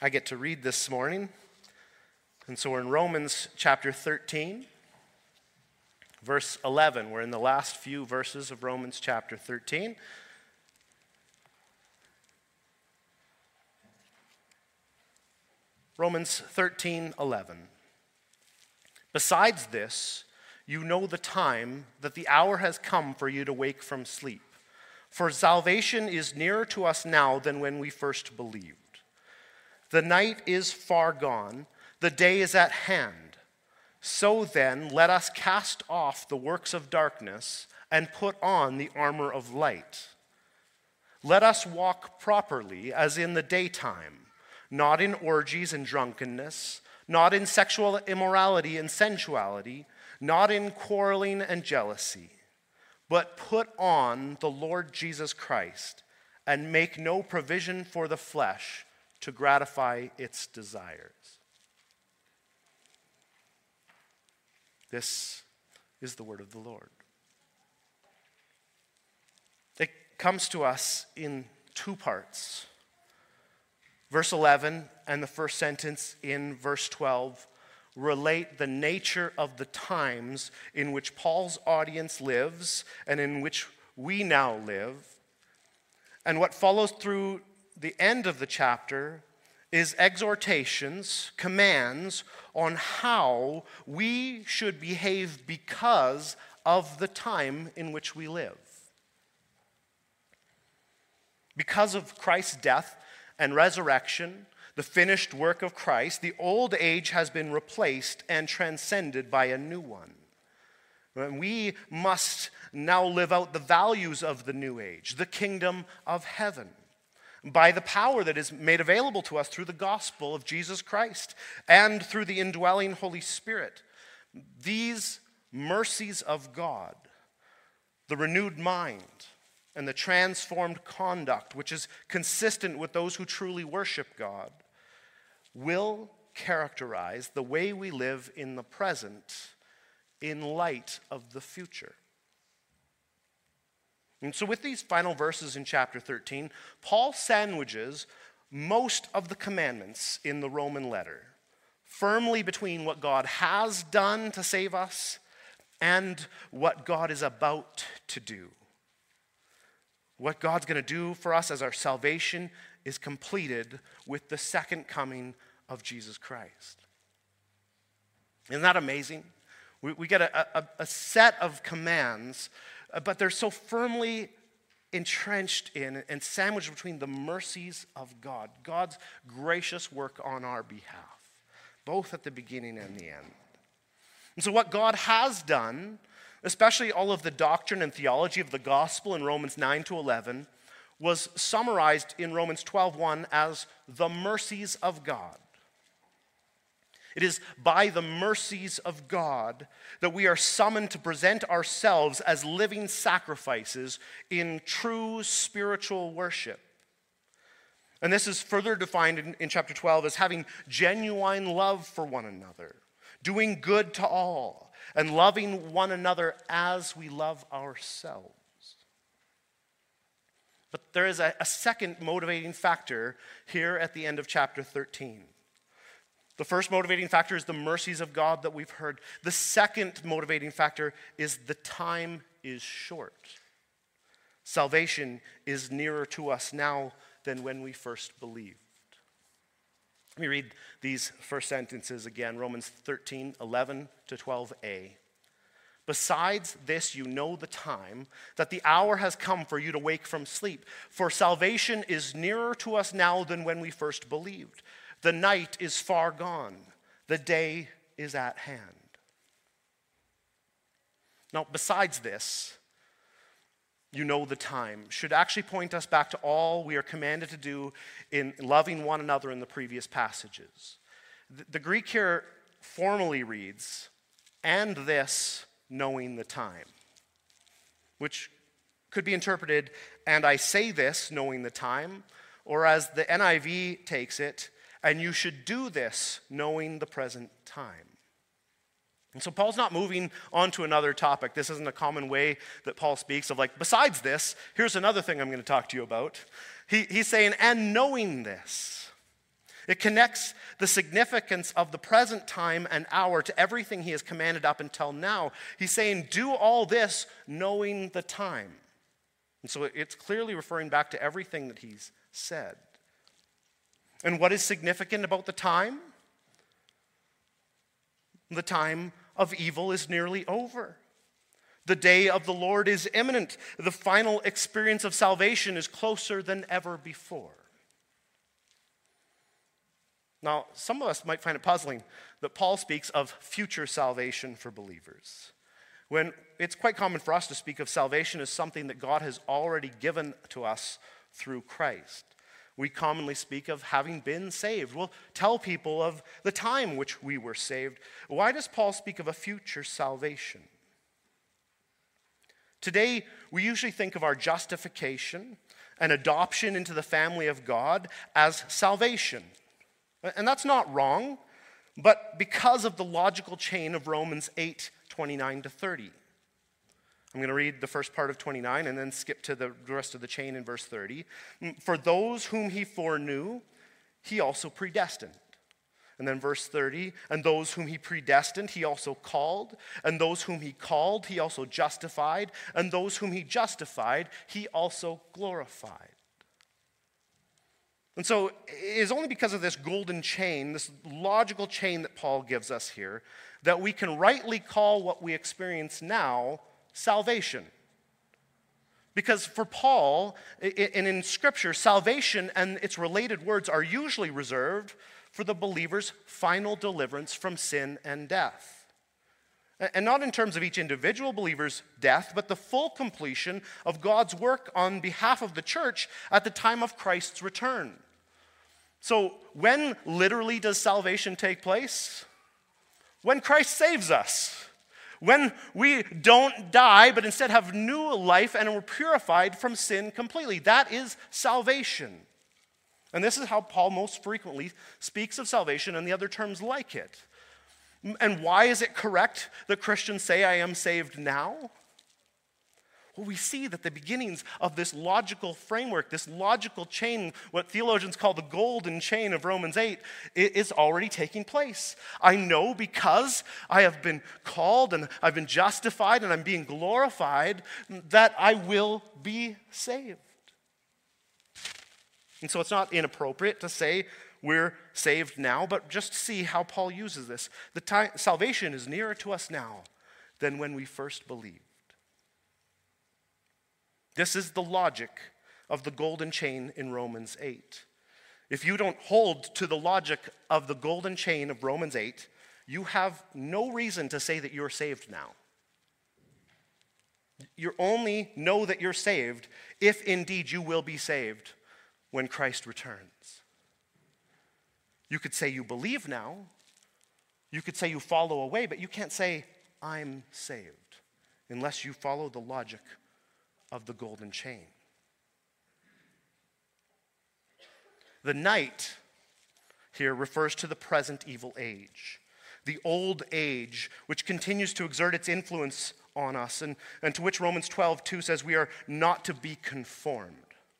I get to read this morning. And so we're in Romans chapter 13, verse 11. We're in the last few verses of Romans chapter 13. Romans 13:11. Besides this, you know the time that the hour has come for you to wake from sleep. For salvation is nearer to us now than when we first believed. The night is far gone, the day is at hand. So then, let us cast off the works of darkness and put on the armor of light. Let us walk properly as in the daytime, not in orgies and drunkenness, not in sexual immorality and sensuality, not in quarreling and jealousy, but put on the Lord Jesus Christ and make no provision for the flesh to gratify its desires. This is the word of the Lord. It comes to us in two parts. Verse 11 and the first sentence in verse 12 relate the nature of the times in which Paul's audience lives and in which we now live. And what follows through the end of the chapter is exhortations, commands on how we should behave because of the time in which we live. Because of Christ's death and resurrection, the finished work of Christ, the old age has been replaced and transcended by a new one. And we must now live out the values of the new age, the kingdom of heaven, by the power that is made available to us through the gospel of Jesus Christ and through the indwelling Holy Spirit. These mercies of God, the renewed mind, and the transformed conduct, which is consistent with those who truly worship God, will characterize the way we live in the present in light of the future. And so with these final verses in chapter 13, Paul sandwiches most of the commandments in the Roman letter firmly between what God has done to save us and what God is about to do. What God's going to do for us as our salvation is completed with the second coming of Jesus Christ. Isn't that amazing? We get a set of commands, but they're so firmly entrenched in and sandwiched between the mercies of God, God's gracious work on our behalf, both at the beginning and the end. And so what God has done, especially all of the doctrine and theology of the gospel in Romans 9 to 11, was summarized in Romans 12:1 as the mercies of God. It is by the mercies of God that we are summoned to present ourselves as living sacrifices in true spiritual worship. And this is further defined in chapter 12 as having genuine love for one another, doing good to all, and loving one another as we love ourselves. But there is a second motivating factor here at the end of chapter 13. The first motivating factor is the mercies of God that we've heard. The second motivating factor is the time is short. Salvation is nearer to us now than when we first believed. Let me read these first sentences again, Romans 13:11 to 12a. Besides this, you know the time, that the hour has come for you to wake from sleep. For salvation is nearer to us now than when we first believed. The night is far gone. The day is at hand. Now, besides this, you know the time, should actually point us back to all we are commanded to do in loving one another in the previous passages. The Greek here formally reads, and this knowing the time, which could be interpreted, and I say this knowing the time, or as the NIV takes it, and you should do this knowing the present time. And so Paul's not moving on to another topic. This isn't a common way that Paul speaks of like, besides this, here's another thing I'm going to talk to you about. He's saying, and knowing this. It connects the significance of the present time and hour to everything he has commanded up until now. He's saying, do all this knowing the time. And so it's clearly referring back to everything that he's said. And what is significant about the time? The time of evil is nearly over. The day of the Lord is imminent. The final experience of salvation is closer than ever before. Now, some of us might find it puzzling that Paul speaks of future salvation for believers, when it's quite common for us to speak of salvation as something that God has already given to us through Christ. We commonly speak of having been saved. We'll tell people of the time which we were saved. Why does Paul speak of a future salvation? Today, we usually think of our justification and adoption into the family of God as salvation. And that's not wrong, but because of the logical chain of Romans 8:29-30. I'm going to read the first part of 29 and then skip to the rest of the chain in verse 30. For those whom he foreknew, he also predestined. And then verse 30, and those whom he predestined, he also called. And those whom he called, he also justified. And those whom he justified, he also glorified. And so it is only because of this golden chain, this logical chain that Paul gives us here, that we can rightly call what we experience now salvation. Because for Paul, and in Scripture, salvation and its related words are usually reserved for the believer's final deliverance from sin and death. And not in terms of each individual believer's death, but the full completion of God's work on behalf of the church at the time of Christ's return. So when literally does salvation take place? When Christ saves us. When we don't die, but instead have new life and we're purified from sin completely. That is salvation. And this is how Paul most frequently speaks of salvation and the other terms like it. And why is it correct that Christians say, I am saved now? Well, we see that the beginnings of this logical framework, this logical chain, what theologians call the golden chain of Romans 8, is already taking place. I know because I have been called and I've been justified and I'm being glorified that I will be saved. And so it's not inappropriate to say we're saved now, but just see how Paul uses this. Salvation is nearer to us now than when we first believed. This is the logic of the golden chain in Romans 8. If you don't hold to the logic of the golden chain of Romans 8, you have no reason to say that you're saved now. You only know that you're saved if indeed you will be saved when Christ returns. You could say you believe now. You could say you follow away, but you can't say, I'm saved, unless you follow the logic of the golden chain. The night here refers to the present evil age, the old age, which continues to exert its influence on us, and to which Romans 12:2 says we are not to be conformed.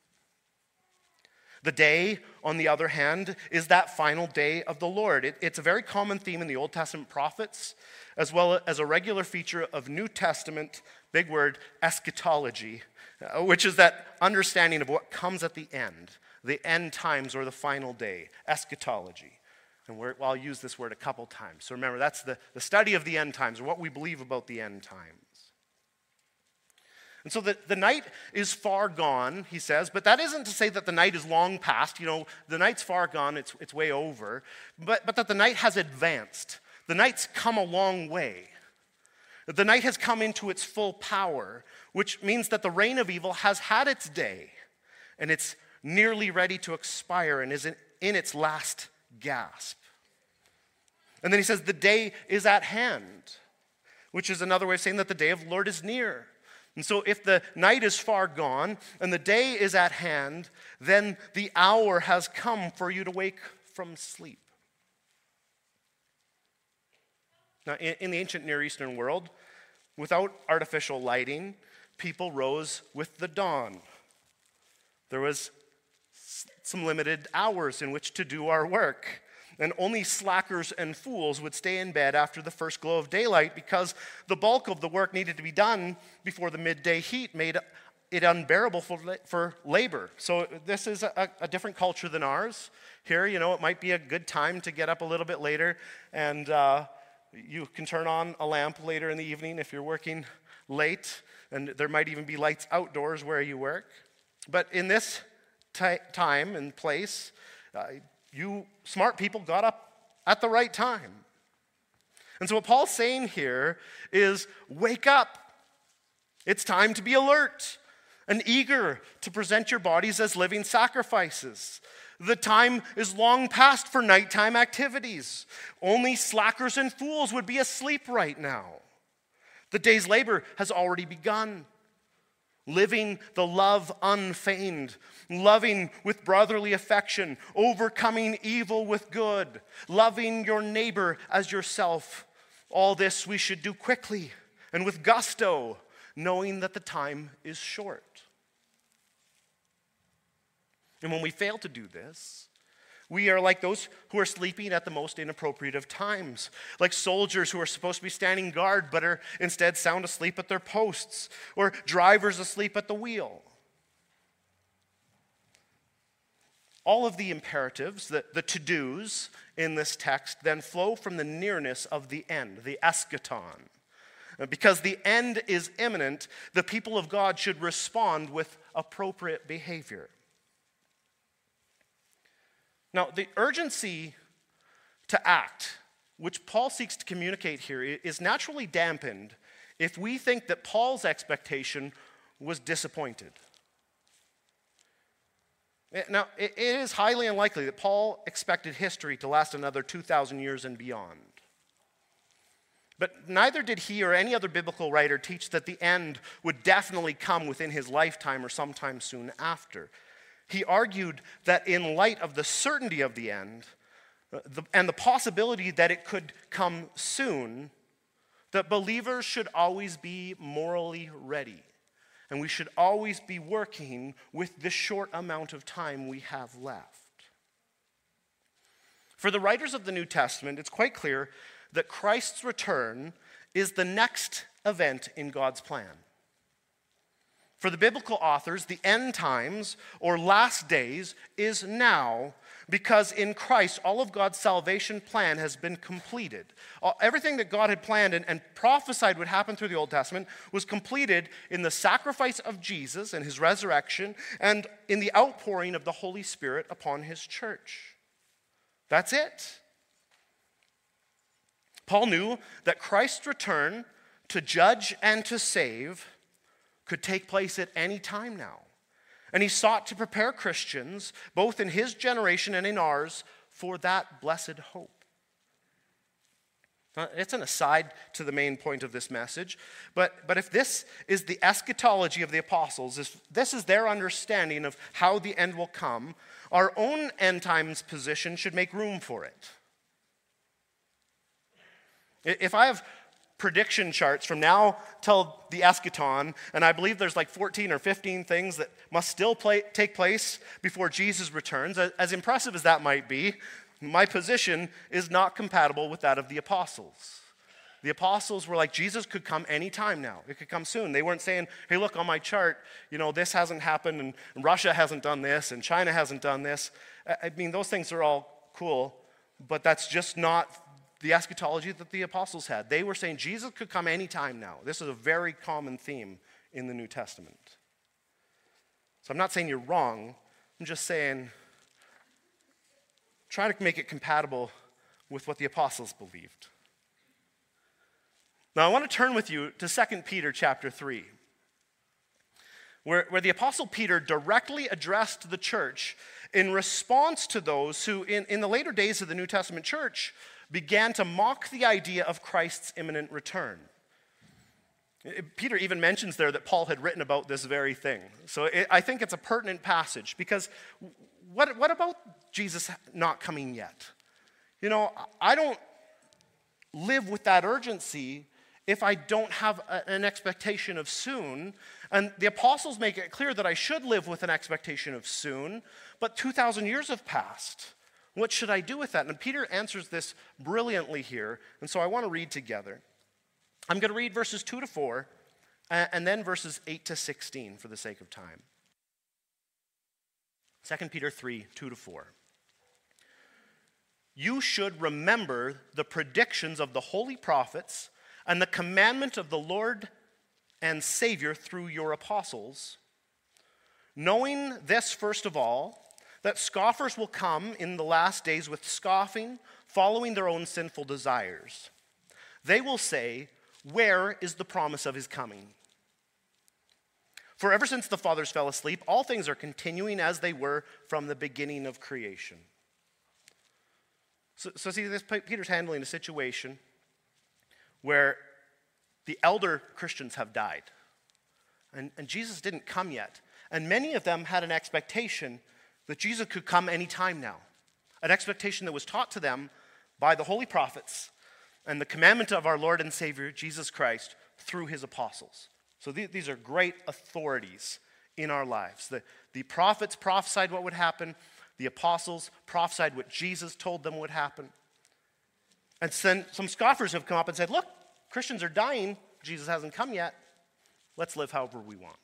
The day, on the other hand, is that final day of the Lord. It's a very common theme in the Old Testament prophets, as well as a regular feature of New Testament, big word, eschatology, which is that understanding of what comes at the end times or the final day, eschatology. And I'll use this word a couple times. So remember, that's the study of the end times, or what we believe about the end times. And so the night is far gone, he says, but that isn't to say that the night is long past. You know, the night's far gone, it's way over, but that the night has advanced. The night's come a long way. The night has come into its full power, which means that the reign of evil has had its day, and it's nearly ready to expire and is in its last gasp. And then he says the day is at hand, which is another way of saying that the day of the Lord is near. And so if the night is far gone and the day is at hand, then the hour has come for you to wake from sleep. Now, in the ancient Near Eastern world, without artificial lighting, people rose with the dawn. There was some limited hours in which to do our work. And only slackers and fools would stay in bed after the first glow of daylight because the bulk of the work needed to be done before the midday heat made it unbearable for labor. So this is a different culture than ours. Here, it might be a good time to get up a little bit later, and you can turn on a lamp later in the evening if you're working late, and there might even be lights outdoors where you work. But in this time and place, you smart people got up at the right time. And so what Paul's saying here is, wake up. It's time to be alert and eager to present your bodies as living sacrifices. The time is long past for nighttime activities. Only slackers and fools would be asleep right now. The day's labor has already begun. Living the love unfeigned, loving with brotherly affection, overcoming evil with good, loving your neighbor as yourself. All this we should do quickly and with gusto, knowing that the time is short. And when we fail to do this, we are like those who are sleeping at the most inappropriate of times, like soldiers who are supposed to be standing guard but are instead sound asleep at their posts, or drivers asleep at the wheel. All of the imperatives, the to-dos in this text then flow from the nearness of the end, the eschaton. Because the end is imminent, the people of God should respond with appropriate behavior. Now, the urgency to act, which Paul seeks to communicate here, is naturally dampened if we think that Paul's expectation was disappointed. Now, it is highly unlikely that Paul expected history to last another 2,000 years and beyond. But neither did he or any other biblical writer teach that the end would definitely come within his lifetime or sometime soon after. He argued that in light of the certainty of the end and the possibility that it could come soon, that believers should always be morally ready. And we should always be working with the short amount of time we have left. For the writers of the New Testament, it's quite clear that Christ's return is the next event in God's plan. For the biblical authors, the end times or last days is now, because in Christ, all of God's salvation plan has been completed. Everything that God had planned and prophesied would happen through the Old Testament was completed in the sacrifice of Jesus and his resurrection and in the outpouring of the Holy Spirit upon his church. That's it. Paul knew that Christ's return to judge and to save could take place at any time now. And he sought to prepare Christians, both in his generation and in ours, for that blessed hope. Now, it's an aside to the main point of this message, but if this is the eschatology of the apostles, if this is their understanding of how the end will come, our own end times position should make room for it. If I have prediction charts from now till the eschaton, and I believe there's like 14 or 15 things that must still take place before Jesus returns. As impressive as that might be, my position is not compatible with that of the apostles. The apostles were like, Jesus could come anytime now. It could come soon. They weren't saying, hey, look on my chart, this hasn't happened, and Russia hasn't done this, and China hasn't done this. I mean, those things are all cool, but that's just not the eschatology that the apostles had. They were saying Jesus could come anytime now. This is a very common theme in the New Testament. So I'm not saying you're wrong. I'm just saying try to make it compatible with what the apostles believed. Now I want to turn with you to 2 Peter chapter 3, where the apostle Peter directly addressed the church in response to those who, in the later days of the New Testament church, began to mock the idea of Christ's imminent return. Peter even mentions there that Paul had written about this very thing. So I think it's a pertinent passage, because what about Jesus not coming yet? I don't live with that urgency if I don't have an expectation of soon? And the apostles make it clear that I should live with an expectation of soon, but 2,000 years have passed. What should I do with that? And Peter answers this brilliantly here, and so I want to read together. I'm going to read verses 2 to 4, and then verses 8 to 16 for the sake of time. 2 Peter 3, 2 to 4. You should remember the predictions of the holy prophets and the commandment of the Lord and Savior through your apostles, knowing this first of all, that scoffers will come in the last days with scoffing, following their own sinful desires. They will say, where is the promise of his coming? For ever since the fathers fell asleep, all things are continuing as they were from the beginning of creation. So see, Peter's handling a situation where the elder Christians have died. And Jesus didn't come yet. And many of them had an expectation that Jesus could come any time now. An expectation that was taught to them by the holy prophets and the commandment of our Lord and Savior, Jesus Christ, through his apostles. So these are great authorities in our lives. The prophets prophesied what would happen. The apostles prophesied what Jesus told them would happen. And then some scoffers have come up and said, look, Christians are dying. Jesus hasn't come yet. Let's live however we want.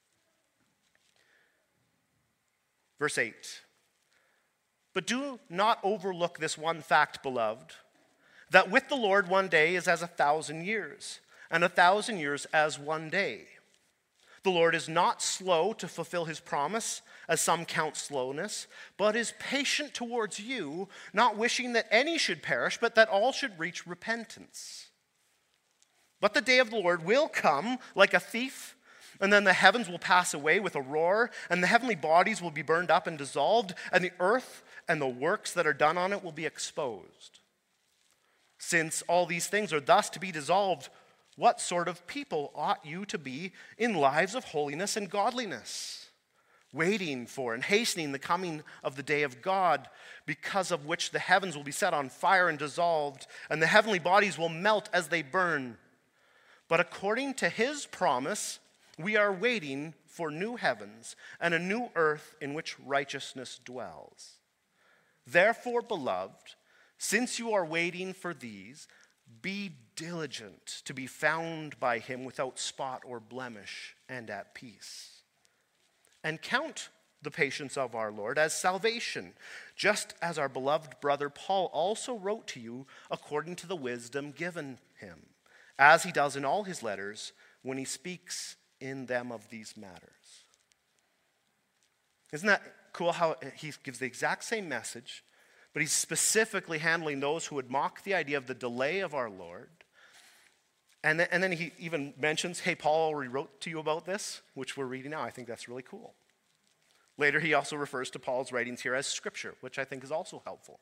Verse 8. But do not overlook this one fact, beloved, that with the Lord 1 day is as 1,000 years, and 1,000 years as 1 day. The Lord is not slow to fulfill his promise, as some count slowness, but is patient towards you, not wishing that any should perish, but that all should reach repentance. But the day of the Lord will come like a thief, and then the heavens will pass away with a roar, and the heavenly bodies will be burned up and dissolved, and the earth and the works that are done on it will be exposed. Since all these things are thus to be dissolved, what sort of people ought you to be in lives of holiness and godliness, waiting for and hastening the coming of the day of God, because of which the heavens will be set on fire and dissolved, and the heavenly bodies will melt as they burn? But according to his promise, we are waiting for new heavens and a new earth in which righteousness dwells. Therefore, beloved, since you are waiting for these, be diligent to be found by him without spot or blemish and at peace. And count the patience of our Lord as salvation, just as our beloved brother Paul also wrote to you according to the wisdom given him, as he does in all his letters when he speaks in them of these matters. Isn't that cool how he gives the exact same message, but he's specifically handling those who would mock the idea of the delay of our Lord? And then he even mentions, hey, Paul already wrote to you about this, which we're reading now. I think that's really cool. Later, he also refers to Paul's writings here as scripture, which I think is also helpful.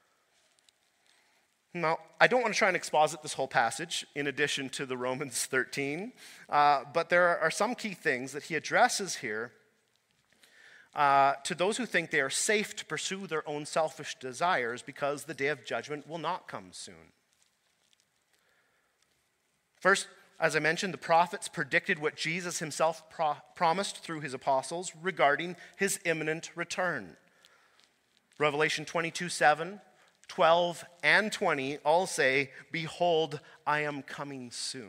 Now, I don't want to try and exposit this whole passage in addition to the Romans 13, but there are some key things that he addresses here to those who think they are safe to pursue their own selfish desires because the day of judgment will not come soon. First, as I mentioned, the prophets predicted what Jesus himself promised through his apostles regarding his imminent return. Revelation 22:7, 12, and 20 all say, behold, I am coming soon.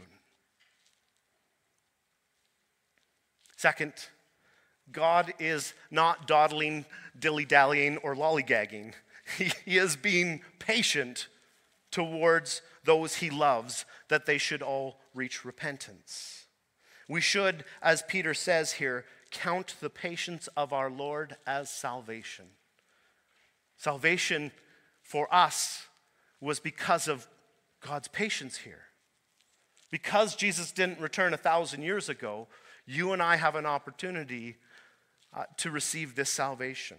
Second, God is not dawdling, dilly-dallying, or lollygagging. He is being patient towards those he loves, that they should all reach repentance. We should, as Peter says here, count the patience of our Lord as salvation. Salvation for us was because of God's patience here. Because Jesus didn't return 1,000 years ago, you and I have an opportunity to receive this salvation.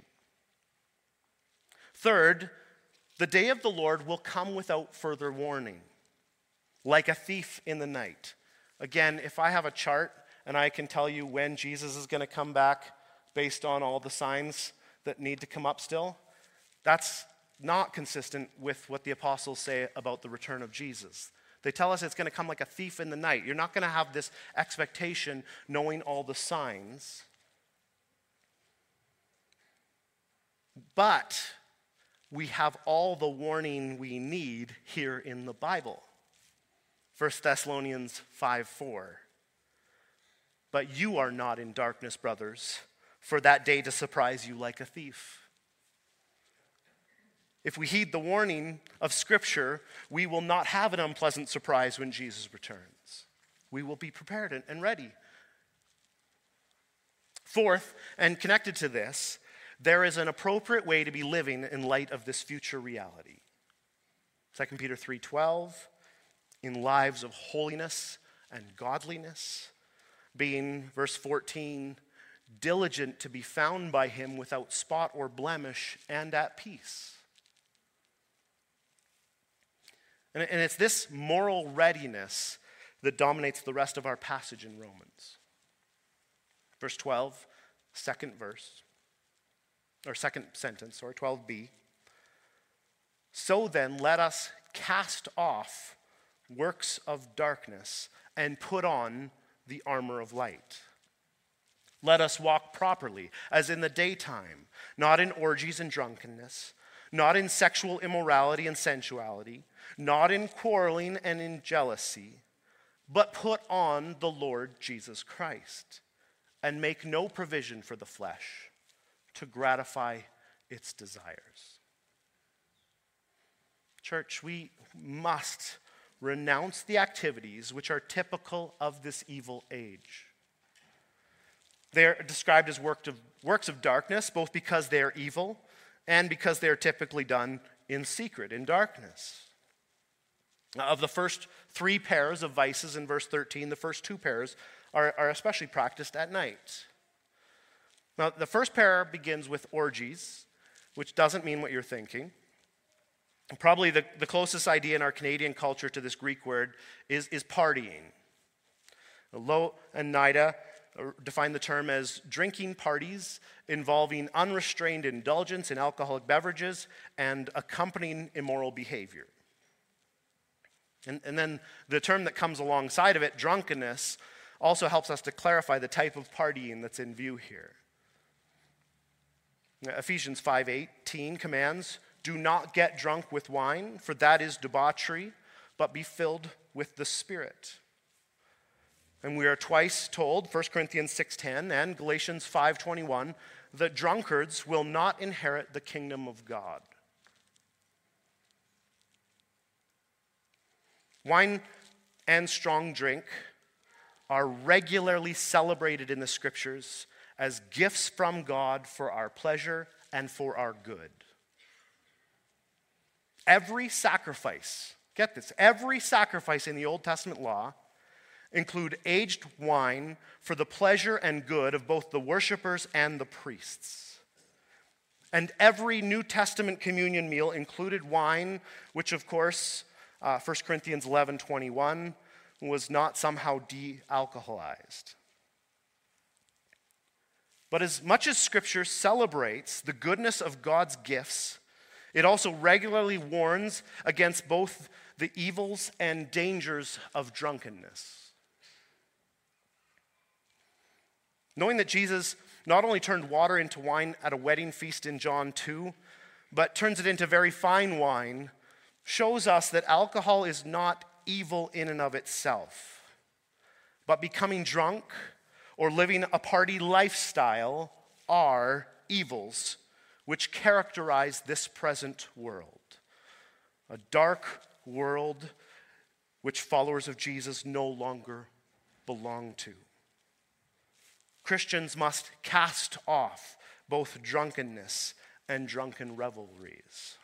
Third, the day of the Lord will come without further warning, like a thief in the night. Again, if I have a chart and I can tell you when Jesus is going to come back based on all the signs that need to come up still, that's not consistent with what the apostles say about the return of Jesus. They tell us it's going to come like a thief in the night. You're not going to have this expectation knowing all the signs. But we have all the warning we need here in the Bible. 1 Thessalonians 5:4. But you are not in darkness, brothers, for that day to surprise you like a thief. If we heed the warning of Scripture, we will not have an unpleasant surprise when Jesus returns. We will be prepared and ready. Fourth, and connected to this, there is an appropriate way to be living in light of this future reality. 2 Peter 3:12, in lives of holiness and godliness, being, verse 14, diligent to be found by him without spot or blemish and at peace. And it's this moral readiness that dominates the rest of our passage in Romans. Verse 12, second sentence, 12b. So then, let us cast off works of darkness and put on the armor of light. Let us walk properly, as in the daytime, not in orgies and drunkenness, not in sexual immorality and sensuality, not in quarreling and in jealousy, but put on the Lord Jesus Christ, and make no provision for the flesh to gratify its desires. Church, we must renounce the activities which are typical of this evil age. They are described as works of darkness, both because they are evil and because they are typically done in secret, in darkness. Of the first three pairs of vices in verse 13, the first two pairs are especially practiced at night. Now, the first pair begins with orgies, which doesn't mean what you're thinking. Probably the closest idea in our Canadian culture to this Greek word is partying. Lowe and Nida define the term as drinking parties involving unrestrained indulgence in alcoholic beverages and accompanying immoral behavior. And then the term that comes alongside of it, drunkenness, also helps us to clarify the type of partying that's in view here. Ephesians 5:18 commands, do not get drunk with wine, for that is debauchery, but be filled with the Spirit. And we are twice told, 1 Corinthians 6:10 and Galatians 5:21, that drunkards will not inherit the kingdom of God. Wine and strong drink are regularly celebrated in the Scriptures as gifts from God for our pleasure and for our good. Every sacrifice, get this, every sacrifice in the Old Testament law include aged wine for the pleasure and good of both the worshipers and the priests. And every New Testament communion meal included wine, which of course, 1 Corinthians 11:21, was not somehow de-alcoholized. But as much as Scripture celebrates the goodness of God's gifts, it also regularly warns against both the evils and dangers of drunkenness. Knowing that Jesus not only turned water into wine at a wedding feast in John 2, but turns it into very fine wine, shows us that alcohol is not evil in and of itself. But becoming drunk or living a party lifestyle are evils which characterize this present world. A dark world which followers of Jesus no longer belong to. Christians must cast off both drunkenness and drunken revelries.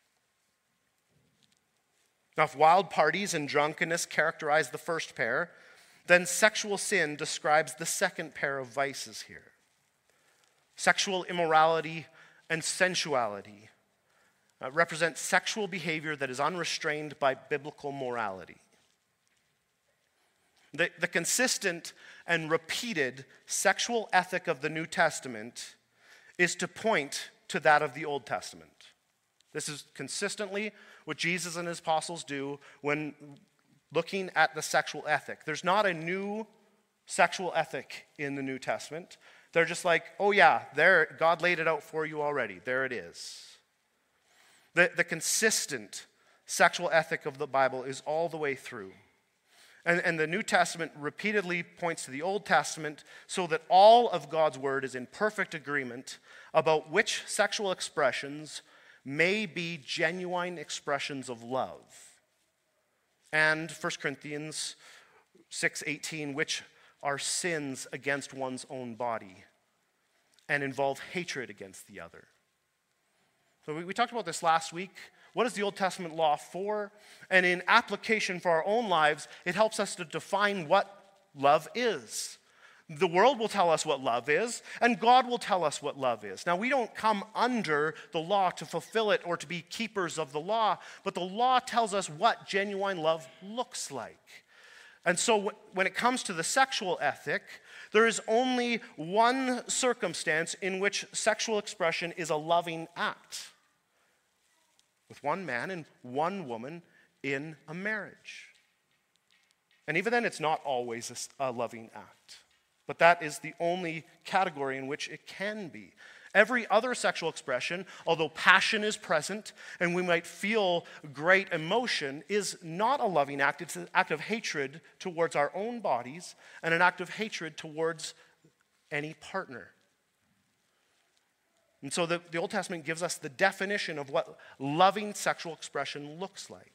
Now, if wild parties and drunkenness characterize the first pair, then sexual sin describes the second pair of vices here. Sexual immorality and sensuality represent sexual behavior that is unrestrained by biblical morality. The consistent and repeated sexual ethic of the New Testament is to point to that of the Old Testament. This is consistently what Jesus and his apostles do when looking at the sexual ethic. There's not a new sexual ethic in the New Testament. They're just like, oh yeah, there, God laid it out for you already. There it is. The consistent sexual ethic of the Bible is all the way through. And the New Testament repeatedly points to the Old Testament so that all of God's word is in perfect agreement about which sexual expressions may be genuine expressions of love. And 1 Corinthians 6:18, which are sins against one's own body and involve hatred against the other. So we talked about this last week. What is the Old Testament law for? And in application for our own lives, it helps us to define what love is. The world will tell us what love is, and God will tell us what love is. Now, we don't come under the law to fulfill it or to be keepers of the law, but the law tells us what genuine love looks like. And so when it comes to the sexual ethic, there is only one circumstance in which sexual expression is a loving act. With one man and one woman in a marriage. And even then, it's not always a loving act. But that is the only category in which it can be. Every other sexual expression, although passion is present and we might feel great emotion, is not a loving act. It's an act of hatred towards our own bodies and an act of hatred towards any partner. And so the Old Testament gives us the definition of what loving sexual expression looks like.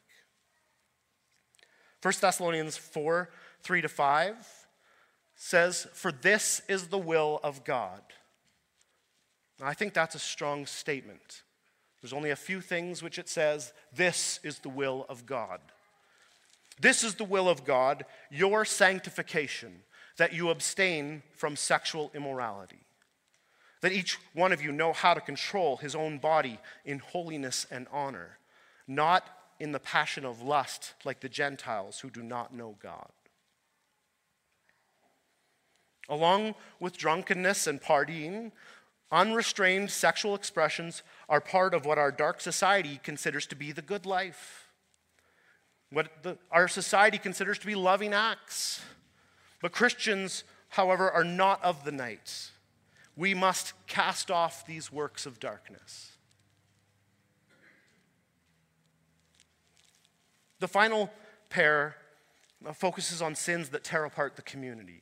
1 Thessalonians 4:3-5 says, "For this is the will of God." Now, I think that's a strong statement. There's only a few things which it says, this is the will of God. This is the will of God, your sanctification, that you abstain from sexual immorality. That each one of you know how to control his own body in holiness and honor, not in the passion of lust like the Gentiles who do not know God. Along with drunkenness and partying, unrestrained sexual expressions are part of what our dark society considers to be the good life. What our society considers to be loving acts. But Christians, however, are not of the night. We must cast off these works of darkness. The final pair focuses on sins that tear apart the community.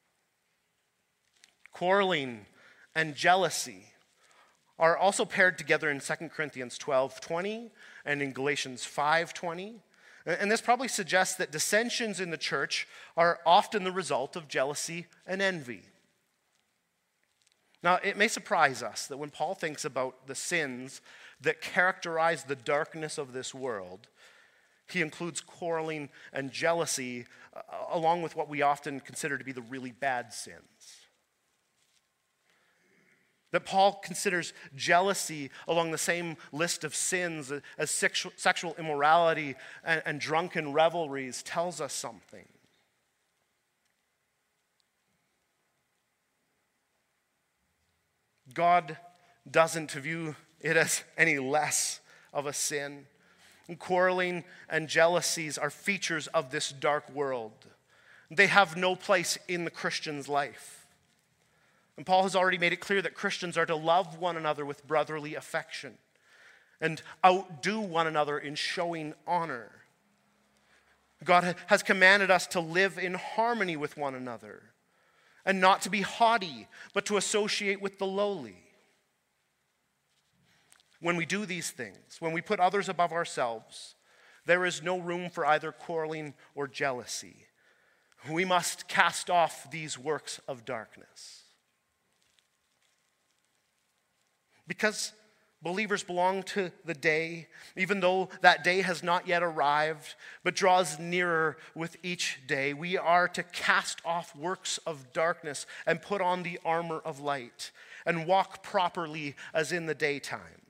Quarreling and jealousy are also paired together in 2 Corinthians 12:20 and in Galatians 5:20. And this probably suggests that dissensions in the church are often the result of jealousy and envy. Now, it may surprise us that when Paul thinks about the sins that characterize the darkness of this world, he includes quarreling and jealousy along with what we often consider to be the really bad sins. That Paul considers jealousy along the same list of sins as sexual immorality and drunken revelries tells us something. God doesn't view it as any less of a sin. And quarreling and jealousies are features of this dark world. They have no place in the Christian's life. And Paul has already made it clear that Christians are to love one another with brotherly affection and outdo one another in showing honor. God has commanded us to live in harmony with one another and not to be haughty, but to associate with the lowly. When we do these things, when we put others above ourselves, there is no room for either quarreling or jealousy. We must cast off these works of darkness. Because believers belong to the day, even though that day has not yet arrived, but draws nearer with each day, we are to cast off works of darkness and put on the armor of light and walk properly as in the daytime.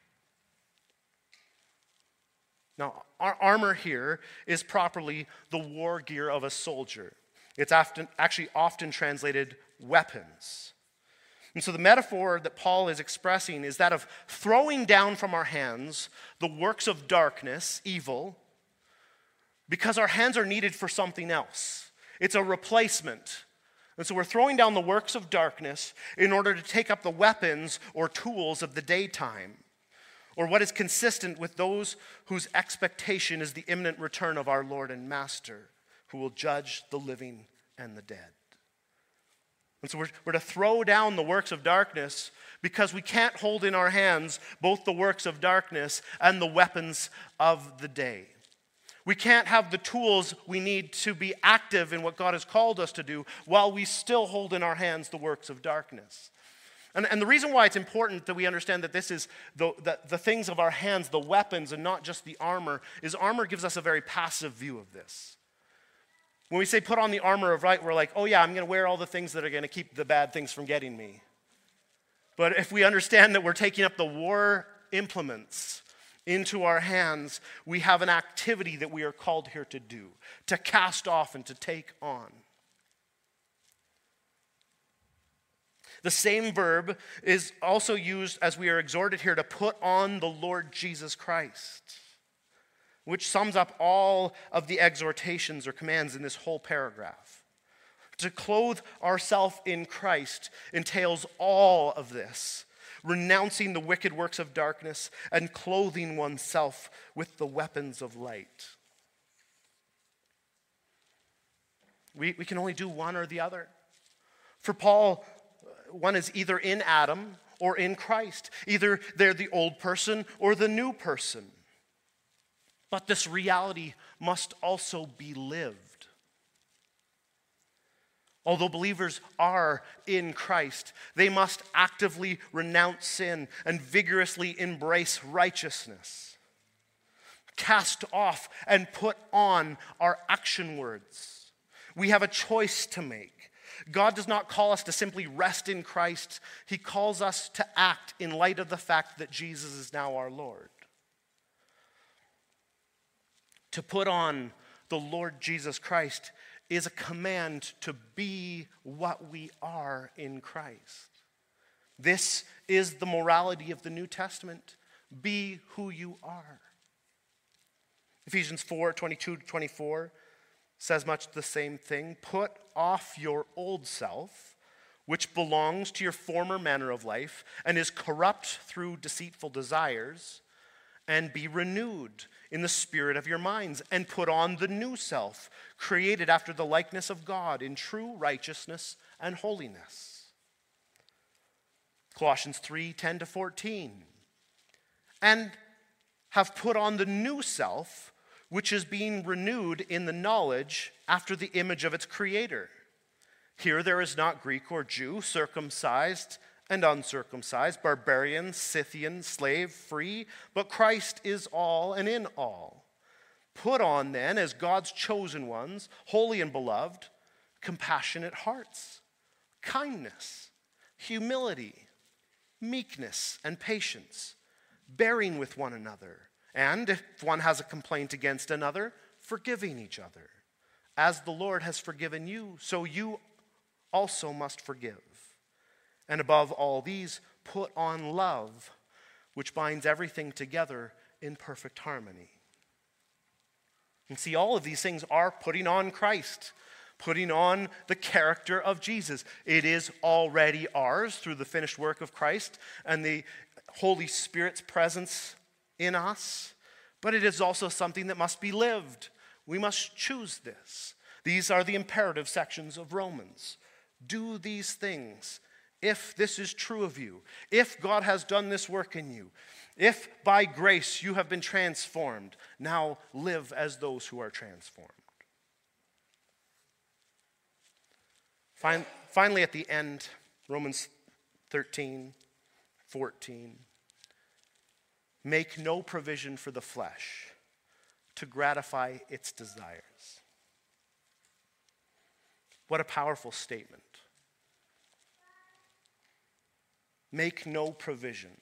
Now, our armor here is properly the war gear of a soldier. It's actually often translated weapons. And so the metaphor that Paul is expressing is that of throwing down from our hands the works of darkness, evil, because our hands are needed for something else. It's a replacement. And so we're throwing down the works of darkness in order to take up the weapons or tools of the daytime, or what is consistent with those whose expectation is the imminent return of our Lord and Master, who will judge the living and the dead. And so we're to throw down the works of darkness because we can't hold in our hands both the works of darkness and the weapons of the day. We can't have the tools we need to be active in what God has called us to do while we still hold in our hands the works of darkness. And the reason why it's important that we understand that this is the things of our hands, the weapons, and not just the armor, is armor gives us a very passive view of this. When we say put on the armor of light, we're like, oh yeah, I'm going to wear all the things that are going to keep the bad things from getting me. But if we understand that we're taking up the war implements into our hands, we have an activity that we are called here to do, to cast off and to take on. The same verb is also used as we are exhorted here to put on the Lord Jesus Christ, which sums up all of the exhortations or commands in this whole paragraph. To clothe ourselves in Christ entails all of this, renouncing the wicked works of darkness and clothing oneself with the weapons of light. We can only do one or the other. For Paul, one is either in Adam or in Christ. Either they're the old person or the new person. But this reality must also be lived. Although believers are in Christ, they must actively renounce sin and vigorously embrace righteousness. Cast off and put on our action words. We have a choice to make. God does not call us to simply rest in Christ. He calls us to act in light of the fact that Jesus is now our Lord. To put on the Lord Jesus Christ is a command to be what we are in Christ. This is the morality of the New Testament. Be who you are. Ephesians 4:22-24 says much the same thing. Put off your old self, which belongs to your former manner of life and is corrupt through deceitful desires, and be renewed in the spirit of your minds, and put on the new self, created after the likeness of God in true righteousness and holiness. Colossians 3:10-14. And have put on the new self, which is being renewed in the knowledge after the image of its creator. Here there is not Greek or Jew, circumcised and uncircumcised, barbarian, Scythian, slave, free, but Christ is all and in all. Put on then, as God's chosen ones, holy and beloved, compassionate hearts, kindness, humility, meekness, and patience, bearing with one another, and if one has a complaint against another, forgiving each other. As the Lord has forgiven you, so you also must forgive. And above all these, put on love, which binds everything together in perfect harmony. And see, all of these things are putting on Christ, putting on the character of Jesus. It is already ours through the finished work of Christ and the Holy Spirit's presence in us, but it is also something that must be lived. We must choose this. These are the imperative sections of Romans. Do these things if this is true of you, if God has done this work in you, if by grace you have been transformed, now live as those who are transformed. Finally, at the end, Romans 13:14. Make no provision for the flesh to gratify its desires. What a powerful statement. Make no provision.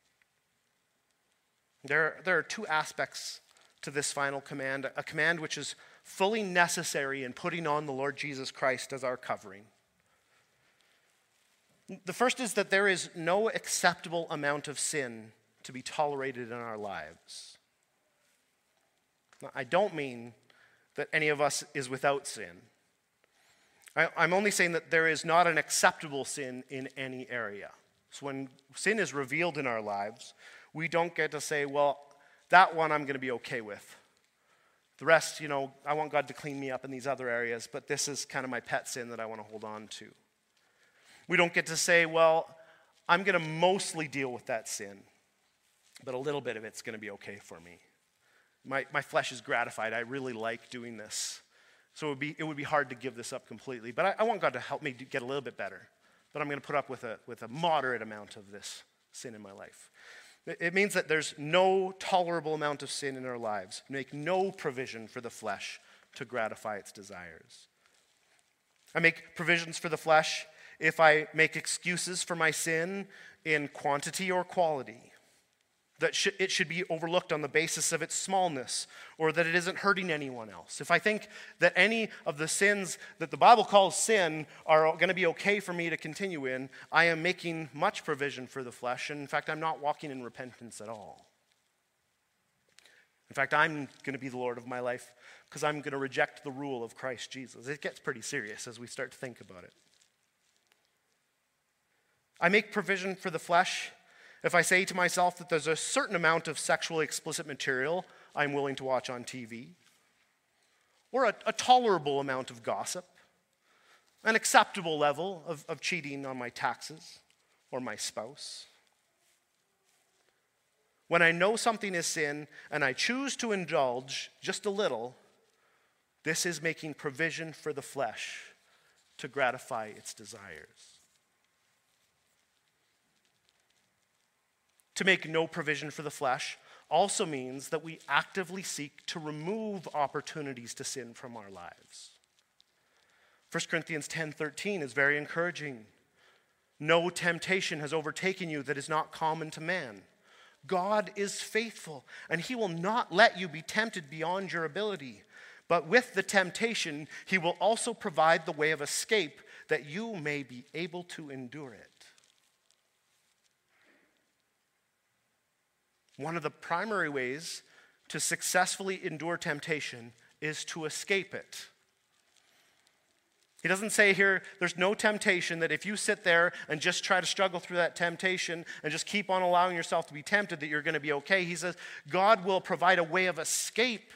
There are two aspects to this final command. A command which is fully necessary in putting on the Lord Jesus Christ as our covering. The first is that there is no acceptable amount of sin to be tolerated in our lives. Now, I don't mean that any of us is without sin. I'm only saying that there is not an acceptable sin in any area. So when sin is revealed in our lives, we don't get to say, well, that one I'm going to be okay with. The rest, I want God to clean me up in these other areas, but this is kind of my pet sin that I want to hold on to. We don't get to say, well, I'm going to mostly deal with that sin, but a little bit of it's going to be okay for me. My flesh is gratified. I really like doing this. So it would be hard to give this up completely. But I want God to help me get a little bit better. But I'm going to put up with a moderate amount of this sin in my life. It means that there's no tolerable amount of sin in our lives. Make no provision for the flesh to gratify its desires. I make provisions for the flesh if I make excuses for my sin in quantity or quality. That it should be overlooked on the basis of its smallness, or that it isn't hurting anyone else. If I think that any of the sins that the Bible calls sin are going to be okay for me to continue in, I am making much provision for the flesh, and in fact, I'm not walking in repentance at all. In fact, I'm going to be the Lord of my life because I'm going to reject the rule of Christ Jesus. It gets pretty serious as we start to think about it. I make provision for the flesh if I say to myself that there's a certain amount of sexually explicit material I'm willing to watch on TV, or a tolerable amount of gossip, an acceptable level of cheating on my taxes or my spouse. When I know something is sin and I choose to indulge just a little, this is making provision for the flesh to gratify its desires. To make no provision for the flesh also means that we actively seek to remove opportunities to sin from our lives. 1 Corinthians 10:13 is very encouraging. No temptation has overtaken you that is not common to man. God is faithful, and he will not let you be tempted beyond your ability. But with the temptation, he will also provide the way of escape that you may be able to endure it. One of the primary ways to successfully endure temptation is to escape it. He doesn't say here, there's no temptation that if you sit there and just try to struggle through that temptation and just keep on allowing yourself to be tempted, that you're going to be okay. He says, God will provide a way of escape.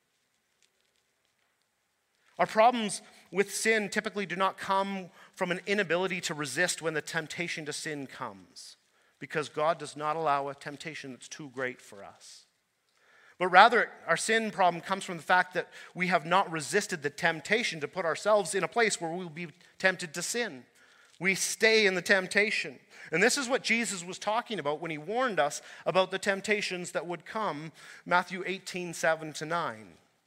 Our problems with sin typically do not come from an inability to resist when the temptation to sin comes, because God does not allow a temptation that's too great for us. But rather, our sin problem comes from the fact that we have not resisted the temptation to put ourselves in a place where we will be tempted to sin. We stay in the temptation. And this is what Jesus was talking about when he warned us about the temptations that would come, Matthew 18:7-9.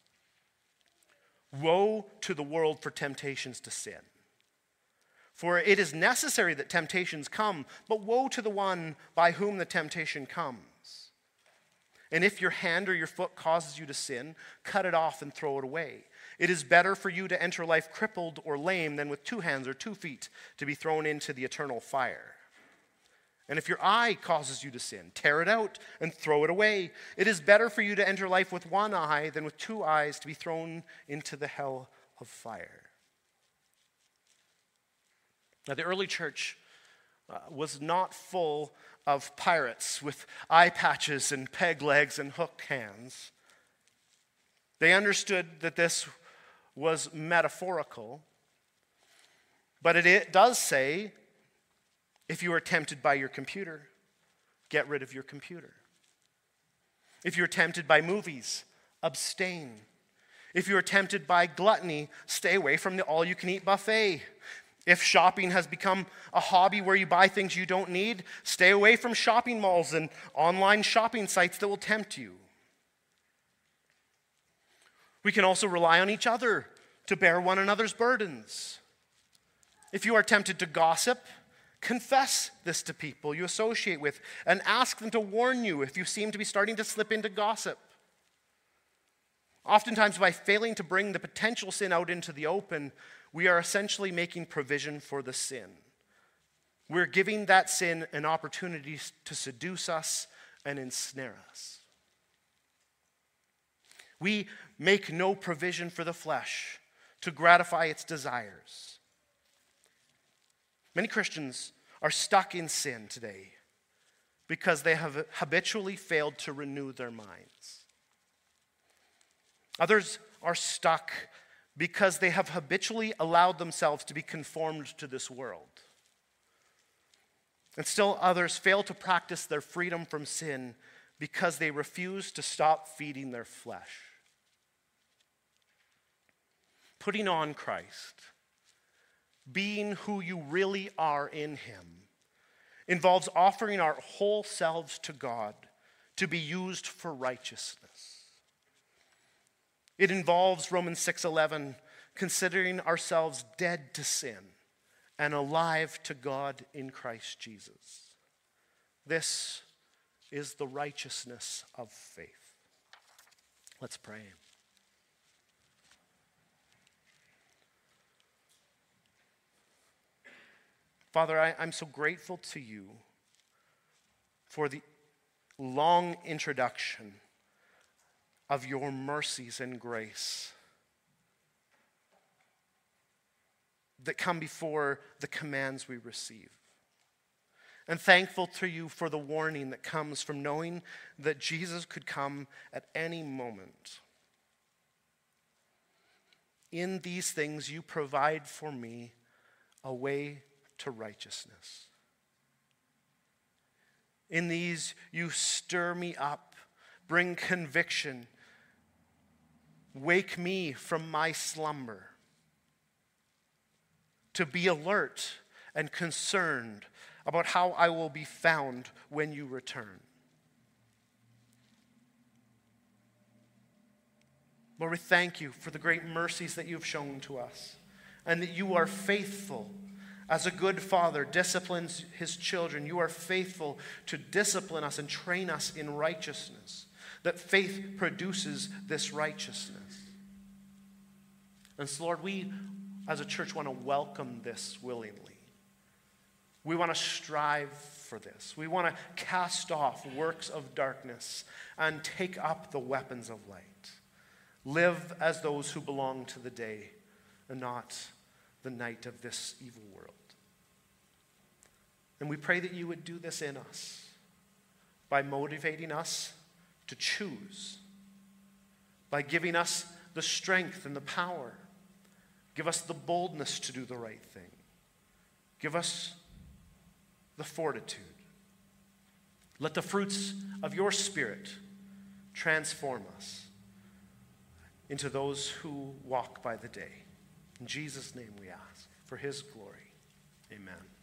Woe to the world for temptations to sin. For it is necessary that temptations come, but woe to the one by whom the temptation comes. And if your hand or your foot causes you to sin, cut it off and throw it away. It is better for you to enter life crippled or lame than with 2 hands or 2 feet to be thrown into the eternal fire. And if your eye causes you to sin, tear it out and throw it away. It is better for you to enter life with 1 eye than with 2 eyes to be thrown into the hell of fire. Now, the early church was not full of pirates with eye patches and peg legs and hooked hands. They understood that this was metaphorical, but it does say, if you are tempted by your computer, get rid of your computer. If you're tempted by movies, abstain. If you're tempted by gluttony, stay away from the all-you-can-eat buffet. If shopping has become a hobby where you buy things you don't need, stay away from shopping malls and online shopping sites that will tempt you. We can also rely on each other to bear one another's burdens. If you are tempted to gossip, confess this to people you associate with and ask them to warn you if you seem to be starting to slip into gossip. Oftentimes, by failing to bring the potential sin out into the open, we are essentially making provision for the sin. We're giving that sin an opportunity to seduce us and ensnare us. We make no provision for the flesh to gratify its desires. Many Christians are stuck in sin today because they have habitually failed to renew their minds. Others are stuck because they have habitually allowed themselves to be conformed to this world. And still others fail to practice their freedom from sin because they refuse to stop feeding their flesh. Putting on Christ, being who you really are in him, involves offering our whole selves to God to be used for righteousness. It involves Romans 6:11, considering ourselves dead to sin and alive to God in Christ Jesus. This is the righteousness of faith. Let's pray. Father, I'm so grateful to you for the long introduction of your mercies and grace that come before the commands we receive. And thankful to you for the warning that comes from knowing that Jesus could come at any moment. In these things you provide for me a way to righteousness. In these you stir me up, bring conviction, wake me from my slumber, to be alert and concerned about how I will be found when you return. Lord, we thank you for the great mercies that you've shown to us, and that you are faithful. As a good father disciplines his children, you are faithful to discipline us and train us in righteousness, that faith produces this righteousness. And so, Lord, we as a church want to welcome this willingly. We want to strive for this. We want to cast off works of darkness and take up the weapons of light. Live as those who belong to the day and not the night of this evil world. And we pray that you would do this in us by motivating us to choose, by giving us the strength and the power. Give us the boldness to do the right thing. Give us the fortitude. Let the fruits of your Spirit transform us into those who walk by the day. In Jesus' name we ask, for his glory. Amen.